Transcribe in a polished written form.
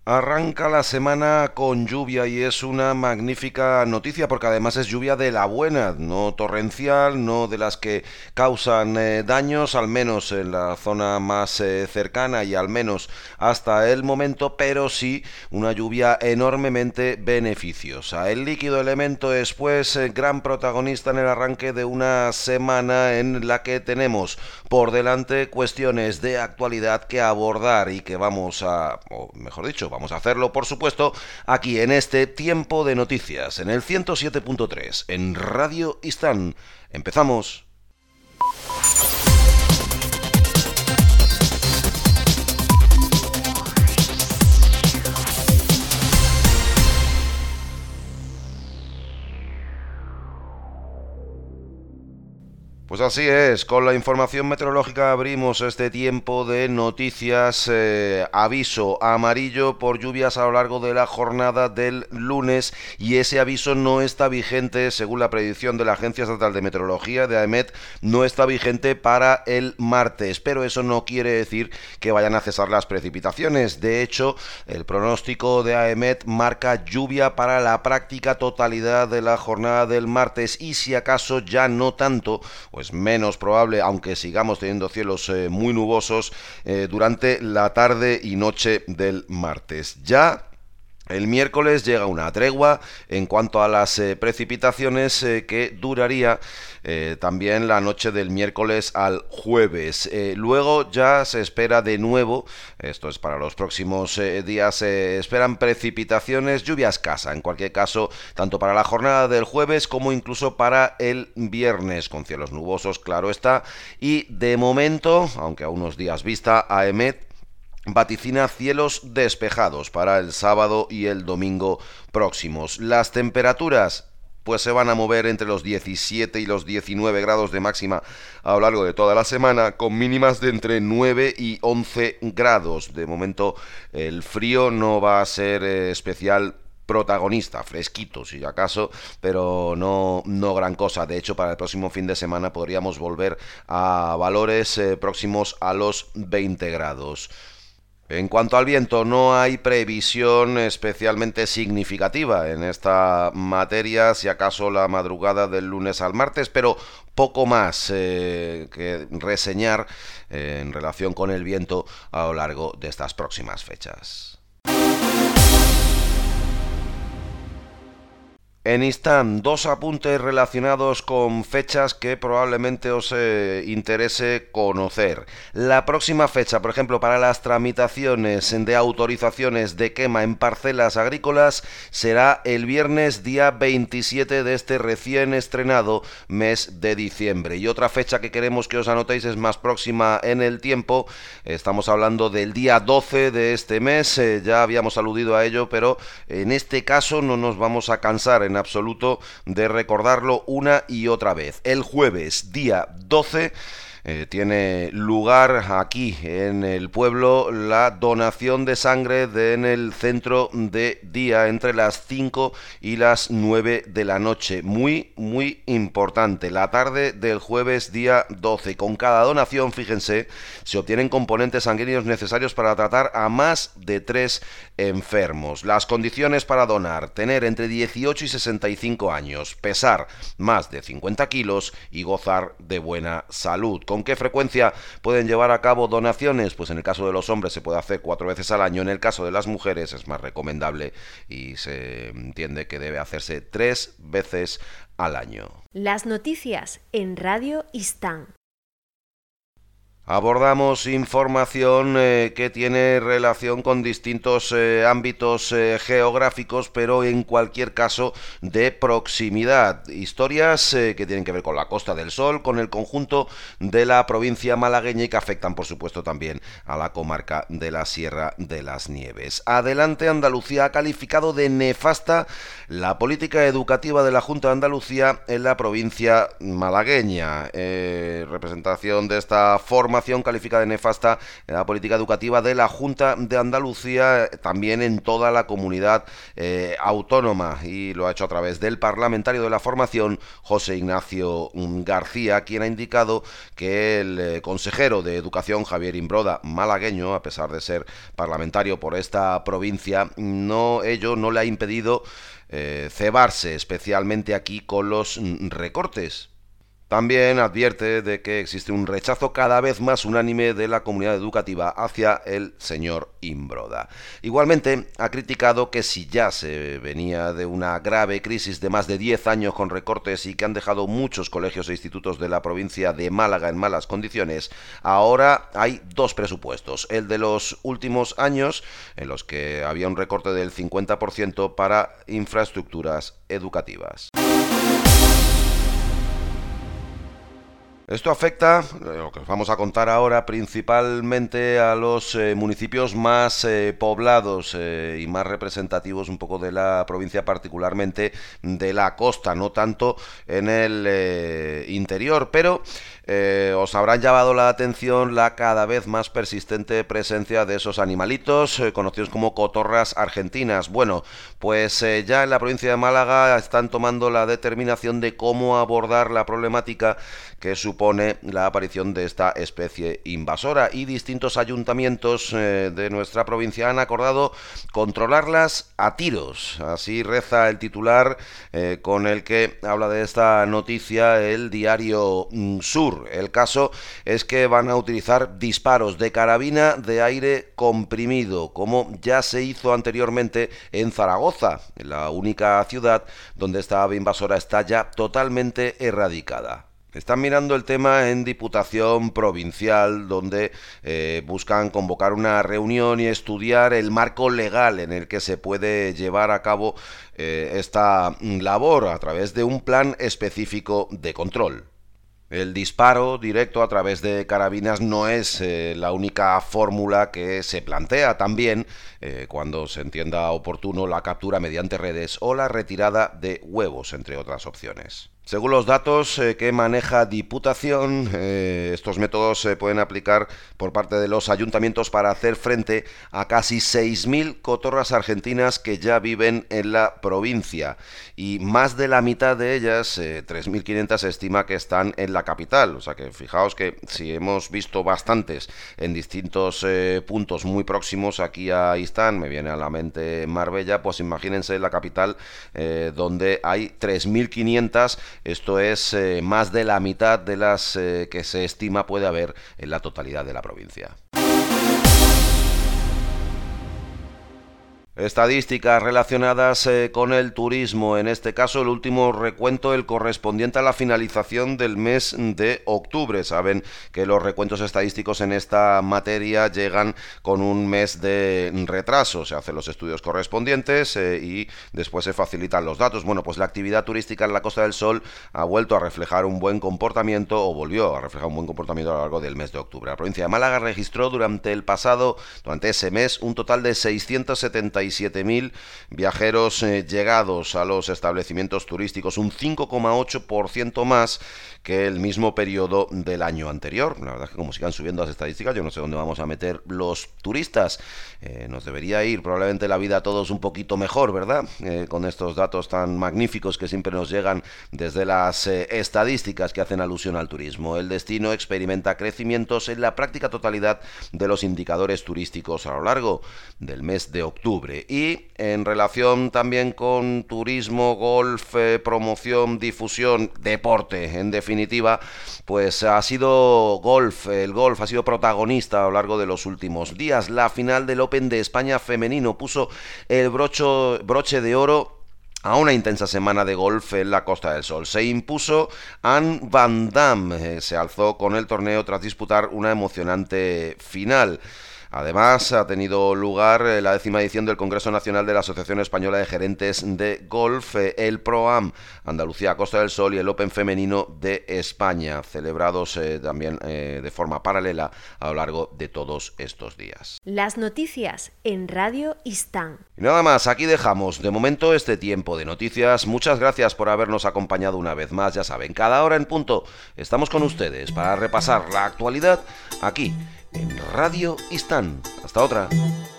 Arranca la semana con lluvia y es una magnífica noticia porque además es lluvia de la buena, no torrencial, no de las que causan daños, al menos en la zona más cercana y al menos hasta el momento, pero sí una lluvia enormemente beneficiosa. El líquido elemento es pues gran protagonista en el arranque de una semana en la que tenemos por delante cuestiones de actualidad que abordar y que vamos a, o mejor dicho, vamos a hacerlo, por supuesto, aquí en este Tiempo de Noticias, en el 107.3, en Radio Istán. Empezamos. Pues así es, con la información meteorológica abrimos este tiempo de noticias. Aviso amarillo por lluvias a lo largo de la jornada del lunes y ese aviso no está vigente, según la predicción de la Agencia Estatal de Meteorología, de AEMET, no está vigente para el martes, pero eso no quiere decir que vayan a cesar las precipitaciones. De hecho, el pronóstico de AEMET marca lluvia para la práctica totalidad de la jornada del martes y si acaso ya no tanto, pues menos probable, aunque sigamos teniendo cielos muy nubosos durante la tarde y noche del martes. Ya el miércoles llega una tregua en cuanto a las precipitaciones que duraría también la noche del miércoles al jueves. Luego ya se espera de nuevo, esto es para los próximos días, se esperan precipitaciones, lluvia escasa en cualquier caso, tanto para la jornada del jueves como incluso para el viernes, con cielos nubosos, claro está, y de momento, aunque a unos días vista, AEMET vaticina cielos despejados para el sábado y el domingo próximos. Las temperaturas pues se van a mover entre los 17 y los 19 grados de máxima a lo largo de toda la semana, con mínimas de entre 9 y 11 grados. De momento el frío no va a ser especial protagonista, fresquito si acaso, pero no gran cosa. De hecho, para el próximo fin de semana podríamos volver a valores próximos a los 20 grados. En cuanto al viento, no hay previsión especialmente significativa en esta materia, si acaso la madrugada del lunes al martes, pero poco más que reseñar en relación con el viento a lo largo de estas próximas fechas. En Istán, dos apuntes relacionados con fechas que probablemente os interese conocer. La próxima fecha, por ejemplo, para las tramitaciones de autorizaciones de quema en parcelas agrícolas será el viernes día 27 de este recién estrenado mes de diciembre. Y otra fecha que queremos que os anotéis es más próxima en el tiempo. Estamos hablando del día 12 de este mes. Ya habíamos aludido a ello, pero en este caso no nos vamos a cansar en absoluto de recordarlo una y otra vez. El jueves, día 12, tiene lugar aquí en el pueblo la donación de sangre en el centro de día entre las 5 y las 9 de la noche. Muy importante. La tarde del jueves día 12. Con cada donación, fíjense, se obtienen componentes sanguíneos necesarios para tratar a más de 3 enfermos. Las condiciones para donar: tener entre 18 y 65 años, pesar más de 50 kilos y gozar de buena salud. ¿Con qué frecuencia pueden llevar a cabo donaciones? Pues en el caso de los hombres se puede hacer 4 veces al año, en el caso de las mujeres es más recomendable y se entiende que debe hacerse 3 veces al año. Las noticias en Radio Istán. Abordamos información que tiene relación con distintos ámbitos geográficos, pero en cualquier caso de proximidad. Historias que tienen que ver con la Costa del Sol, con el conjunto de la provincia malagueña y que afectan, por supuesto, también a la comarca de la Sierra de las Nieves. Adelante Andalucía ha calificado de nefasta la política educativa de la Junta de Andalucía en la provincia malagueña. Representación de esta forma Información califica de nefasta la política educativa de la Junta de Andalucía, también en toda la comunidad autónoma, y lo ha hecho a través del parlamentario de la formación, José Ignacio García, quien ha indicado que el consejero de Educación, Javier Imbroda, malagueño, a pesar de ser parlamentario por esta provincia, ello no le ha impedido cebarse especialmente aquí con los recortes. También advierte de que existe un rechazo cada vez más unánime de la comunidad educativa hacia el señor Imbroda. Igualmente, ha criticado que si ya se venía de una grave crisis de más de 10 años con recortes y que han dejado muchos colegios e institutos de la provincia de Málaga en malas condiciones, ahora hay dos presupuestos. El de los últimos años, en los que había un recorte del 50% para infraestructuras educativas. Esto afecta, lo que os vamos a contar ahora, principalmente a los municipios más poblados y más representativos un poco de la provincia, particularmente de la costa, no tanto en el interior, pero os habrán llamado la atención la cada vez más persistente presencia de esos animalitos conocidos como cotorras argentinas. Bueno, pues ya en la provincia de Málaga están tomando la determinación de cómo abordar la problemática que supone la aparición de esta especie invasora, y distintos ayuntamientos de nuestra provincia han acordado controlarlas a tiros. Así reza el titular con el que habla de esta noticia el diario Sur. El caso es que van a utilizar disparos de carabina de aire comprimido, como ya se hizo anteriormente en Zaragoza, la única ciudad donde esta ave invasora está ya totalmente erradicada. Están mirando el tema en Diputación Provincial, donde buscan convocar una reunión y estudiar el marco legal en el que se puede llevar a cabo esta labor a través de un plan específico de control. El disparo directo a través de carabinas no es la única fórmula que se plantea. También, cuando se entienda oportuno, la captura mediante redes o la retirada de huevos, entre otras opciones. Según los datos que maneja Diputación, estos métodos se pueden aplicar por parte de los ayuntamientos para hacer frente a casi 6.000 cotorras argentinas que ya viven en la provincia, y más de la mitad de ellas, 3.500, se estima que están en la capital. O sea que fijaos que si hemos visto bastantes en distintos puntos muy próximos aquí a Istán, me viene a la mente Marbella, pues imagínense la capital, donde hay 3.500. Esto es más de la mitad de las que se estima puede haber en la totalidad de la provincia. Estadísticas relacionadas con el turismo, en este caso el último recuento, el correspondiente a la finalización del mes de octubre. Saben que los recuentos estadísticos en esta materia llegan con un mes de retraso. Se hacen los estudios correspondientes y después se facilitan los datos. Bueno, pues la actividad turística en la Costa del Sol ha vuelto a reflejar un buen comportamiento, o volvió a reflejar un buen comportamiento a lo largo del mes de octubre. La provincia de Málaga registró durante ese mes un total de 677.000 viajeros llegados a los establecimientos turísticos, un 5,8% más que el mismo periodo del año anterior. La verdad es que como sigan subiendo las estadísticas, yo no sé dónde vamos a meter los turistas. Nos debería ir probablemente la vida a todos un poquito mejor, ¿verdad? Con estos datos tan magníficos que siempre nos llegan desde las estadísticas que hacen alusión al turismo. El destino experimenta crecimientos en la práctica totalidad de los indicadores turísticos a lo largo del mes de octubre. Y en relación también con turismo, golf, promoción, difusión, deporte, en definitiva, pues ha sido el golf ha sido protagonista a lo largo de los últimos días. La final del Open de España femenino puso el broche de oro a una intensa semana de golf en la Costa del Sol. Se impuso Anne Van Damme, se alzó con el torneo tras disputar una emocionante final. Además, ha tenido lugar la 10ª edición del Congreso Nacional de la Asociación Española de Gerentes de Golf, el ProAm, Andalucía Costa del Sol y el Open Femenino de España, celebrados también de forma paralela a lo largo de todos estos días. Las noticias en Radio Istán. Y nada más, aquí dejamos de momento este tiempo de noticias. Muchas gracias por habernos acompañado una vez más. Ya saben, cada hora en punto estamos con ustedes para repasar la actualidad aquí en Radio Istán. Hasta otra.